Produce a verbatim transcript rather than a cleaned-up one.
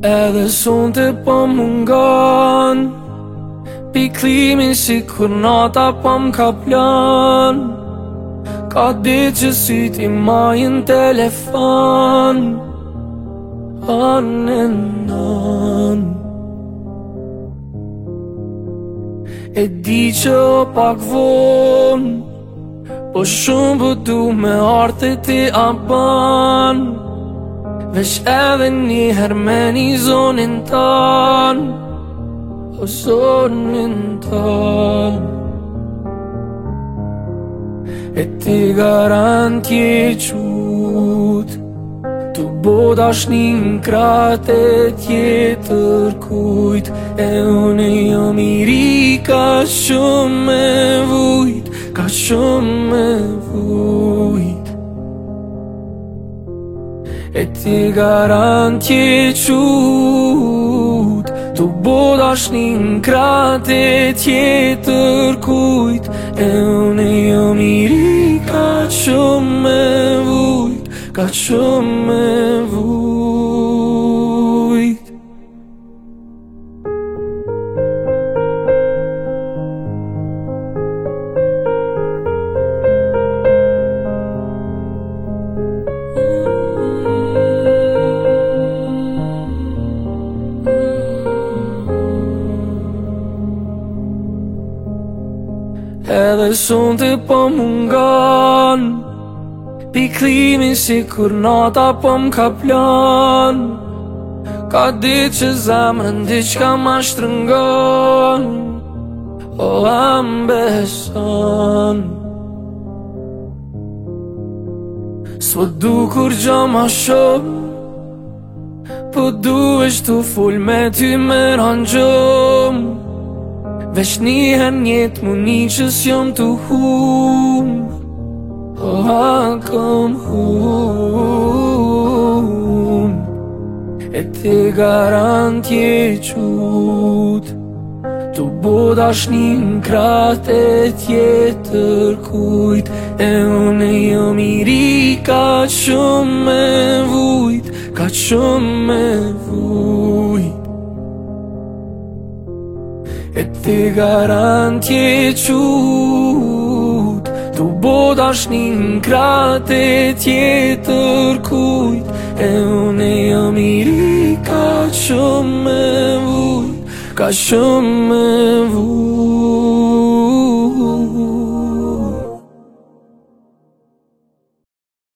Edhe sonte po mungon piklimin si kur nata po m'ka plan. Ka dit që syt i majnë telefon on and on. E di që o pak von, po shumë po du me arte ti a ban. Vesh edhe njëher me një zonin tan, o zonin tan. E ti garant je qut, tu bo dashni n'krat e tjetër kujt. E une jam i ri ka shumë me vujt, ka shumë me vujt. E ti garant je qut, tu bo dashni n'krat e tjetër kujt. E une jam i ri ka shumë me vujt, ka shumë me vujt. Edhe sonte po mungon piklimin si kur nata po m'ka plan. Ka dit që zemrën diçka ma shtrëngon, o ambeson. S'po du kur gjo ma shumë, po du vesh tu full me ty me rangjum. Vesh njëher njet mu një që s'jom t'u hum, o ha kom hum. E ti garant je qut, tu bo dashni n'krat e tjetër kujt. E une jam i ri ka shumë me vujt, ka shumë me vujt. E ti garant je qut, tu bo dashni n'krat e tjetër kujt. E une jam i ri ka shumë me vujt, ka shumë me vujt.